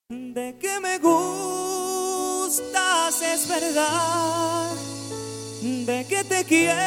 De que me gustas es verdad, de que te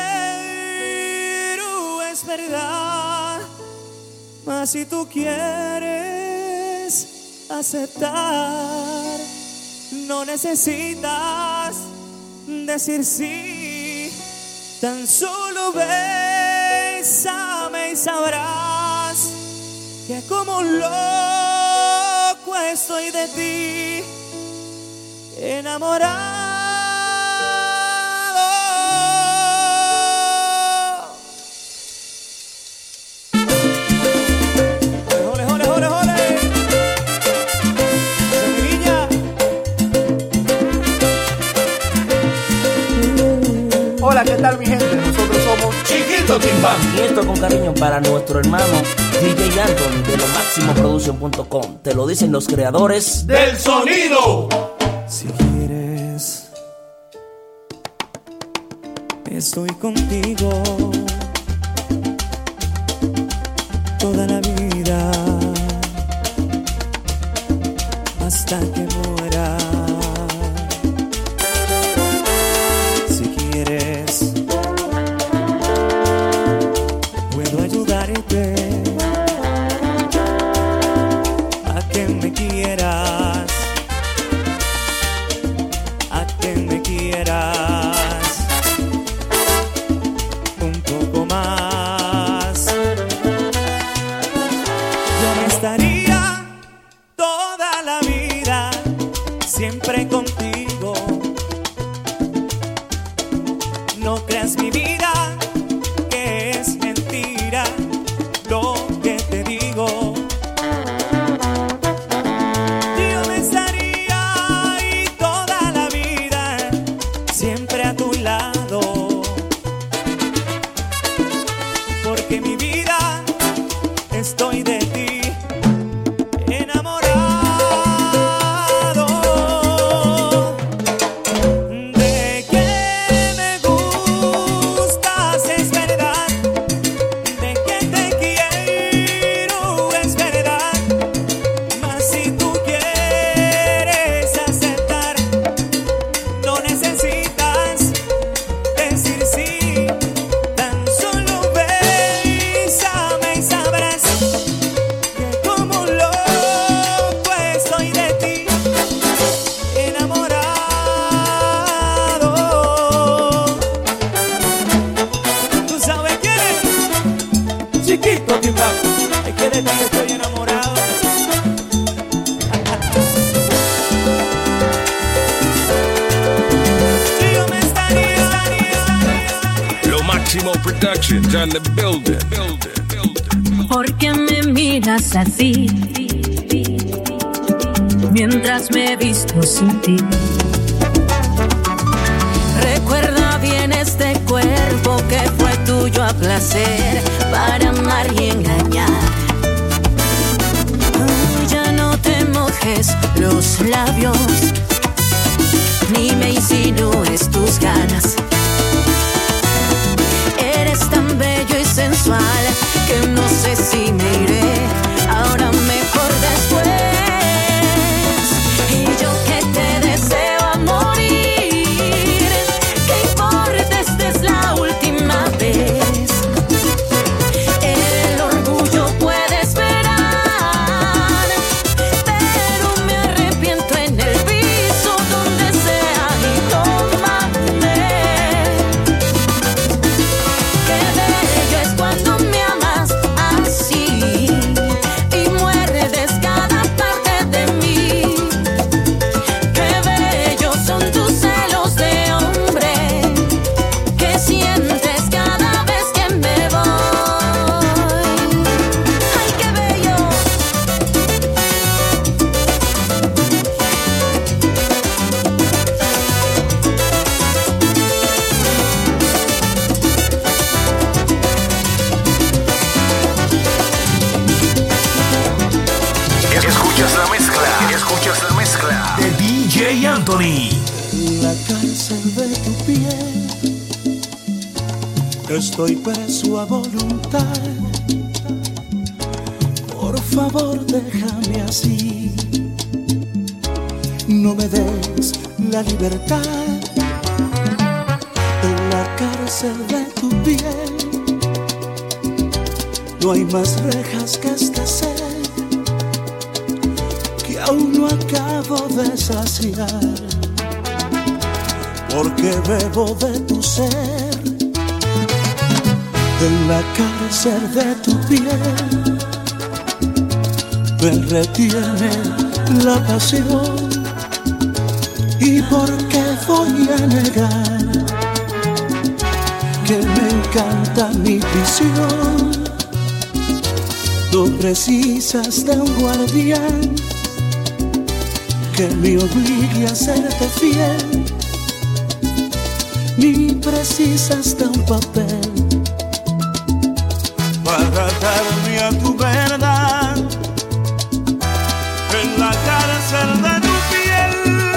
quiero es verdad, mas si tú quieres aceptar, no necesitas decir sí, tan solo bésame y sabrás que como un loco estoy de ti, enamorado. Jole, jole, jole, jole. Semilla. Hola, ¿qué tal mi gente? Nosotros somos Chiquito Timbán. Y esto con cariño para nuestro hermano DJ Anthony de lomaximoproduction.com. Te lo dicen los creadores Del sonido. Si quieres, estoy contigo toda la vida hasta que muera. Si quieres, puedo ayudarte a que me quieras, a que me quieras un poco más. Yo me estaría toda la vida siempre contigo. No creas mi vida que es mentira lo que te digo. Yo me estaría ahí toda la vida siempre a tu lado, porque mi vida estoy de ti enamorado. De que me gustas es verdad, de que te quiero es verdad, mas si tú quieres aceptar, no necesitas decir sí, tan solo bésame y sabrás que como un loco estoy de ti enamorado. ¿Tú sabes quién es? Chiquito Timbán. Es que de ti estoy enamorado. Si yo me estaría Lo Máximo Productions on the building. ¿Por qué me miras así? Mientras me visto sin ti. Recuerda bien este cuerpo que fue tuyo a placer para amar y engañar. Ya no te mojes los labios ni me insinúes tus ganas. Eres tan bello y sensual que no sé si me iré ahora mejor después. Y yo que te deseo a morir, que importa, esta es la última vez. El orgullo puede esperar, pero me arrepiento en el piso donde sea y tómame. Qué bello es cuando me amas así y muerdes cada parte de mí. Qué bellos son tus celos de hombre que sientes cada vez que me voy. Ay, qué bello. Escuchas la mezcla de DJ Anthony. la cárcel de tu piel. Estoy preso a voluntad. Por favor, déjame así. no me des la libertad. En la cárcel de tu piel no hay más rejas que este ser que aún no acabo de saciar, porque bebo de tu ser. En la cárcel de tu piel me retiene la pasión. ¿Y por qué voy a negar que me encanta mi prisión? No precisas de un guardián que me obligue a serte fiel, ni precisas de un papel para darme a tu verdad. En la cárcel de tu piel,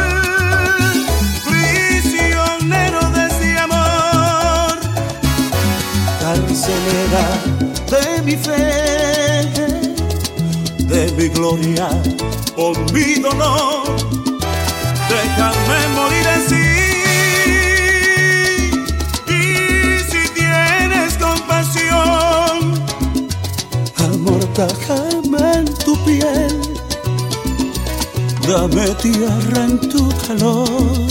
prisionero de ese amor, carcelera de mi fe, de mi gloria o mi dolor, déjame morir así. Y si tienes compasión, amortájame en tu piel, dame tierra en tu calor.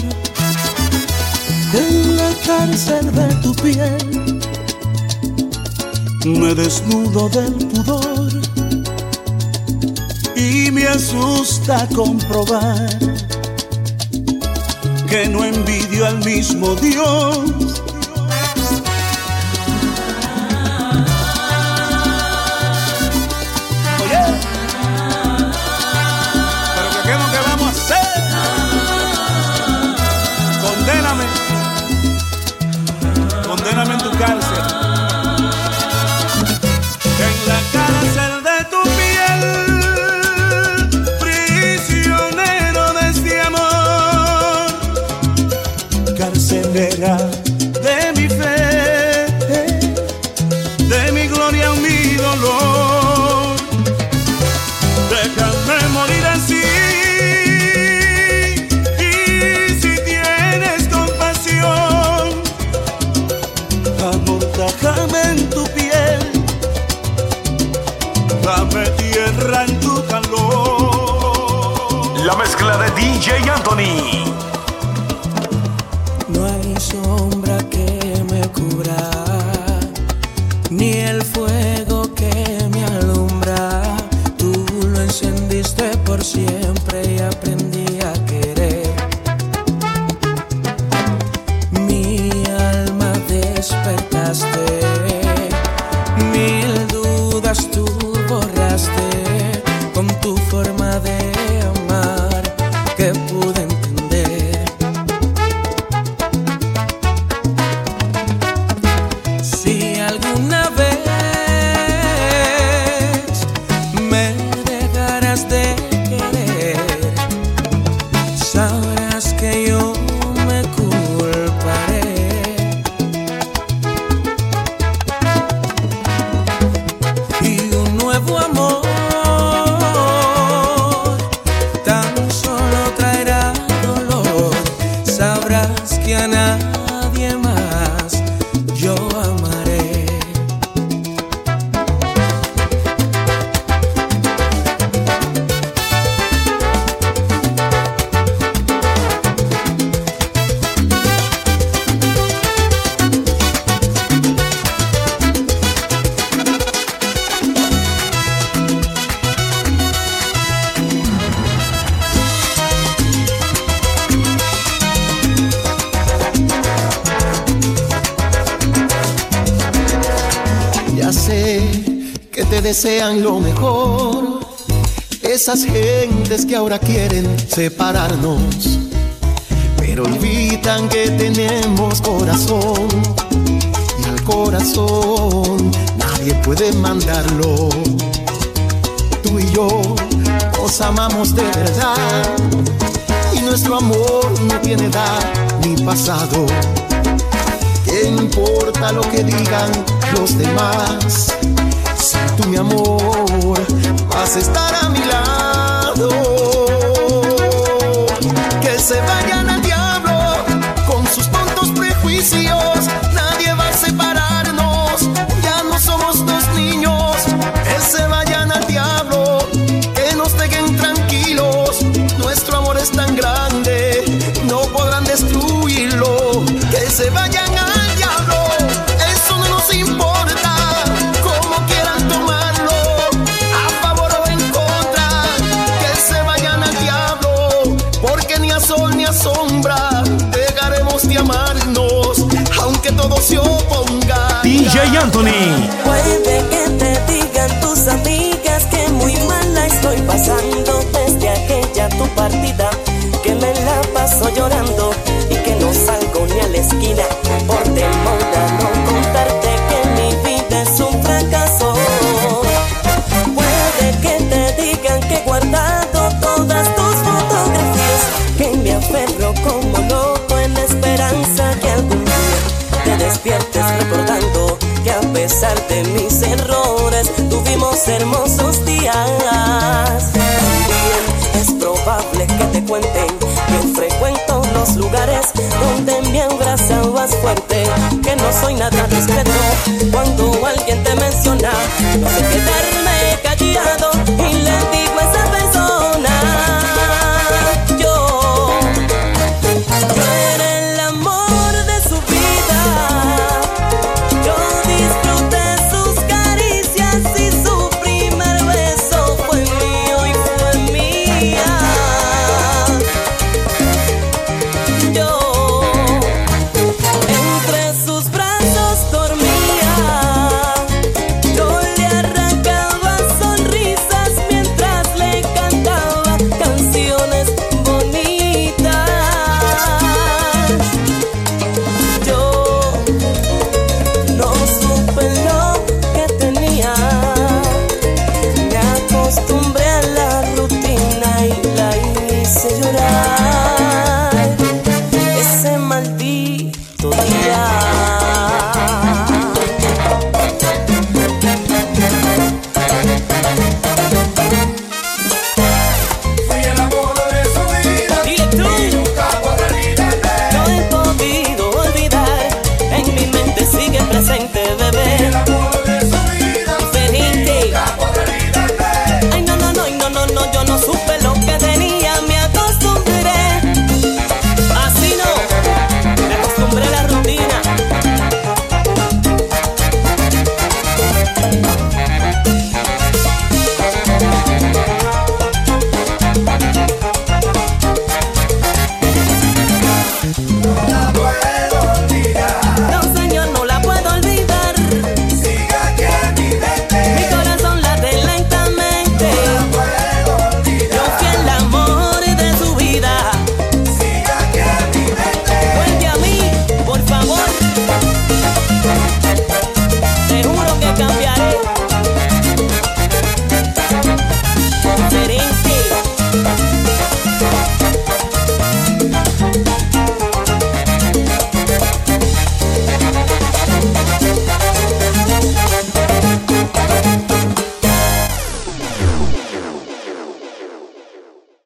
En la cárcel de tu piel me desnudo del pudor y me asusta comprobar que no envidio al mismo Dios. Condéname en tu cárcel. En la cárcel de tu piel, prisionero de este amor, carcelera de mi fe, de mi gloria o mi dolor, déjame morir así. Amortájame en tu piel, dame tierra en tu calor. La mezcla de DJ Anthony. No hay sombra que me cubra, ni el fuego que me alumbra. Tú lo encendiste por siempre y aprendí a querer. Despertaste, mil dudas tú borraste con tu forma de amar que pude entender. Si alguna vez me dejarás de querer, sabrás que yo me culparé. Que a nadie más yo amaré. Que te desean lo mejor, esas gentes que ahora quieren separarnos, pero olvidan que tenemos corazón, y al corazón nadie puede mandarlo. Tú y yo nos amamos de verdad, y nuestro amor no tiene edad ni pasado. ¿Qué importa lo que digan los demás? Si tú, mi amor, vas a estar a mi lado. es tan grande, no podrán destruirlo. Que se vayan al diablo, eso no nos importa. Como quieran tomarlo, a favor o en contra. Que se vayan al diablo, porque ni a sol ni a sombra dejaremos de amarnos, aunque todo se oponga. DJ Anthony. Puede que te digan tus amigas que muy mal la estoy pasando desde aquella tu partida, que me la paso llorando y que no salgo ni a la esquina por temor a no contarte que mi vida es un fracaso. Puede que te digan que he guardado todas tus fotografías, que me aferro como loco en la esperanza que algún día te despiertes recordando que a pesar de mis errores tuvimos hermosos días. También es probable que te cuenten que frecuento los lugares donde me abrazabas fuerte, que no soy nada discreto. Cuando alguien te menciona, no se queda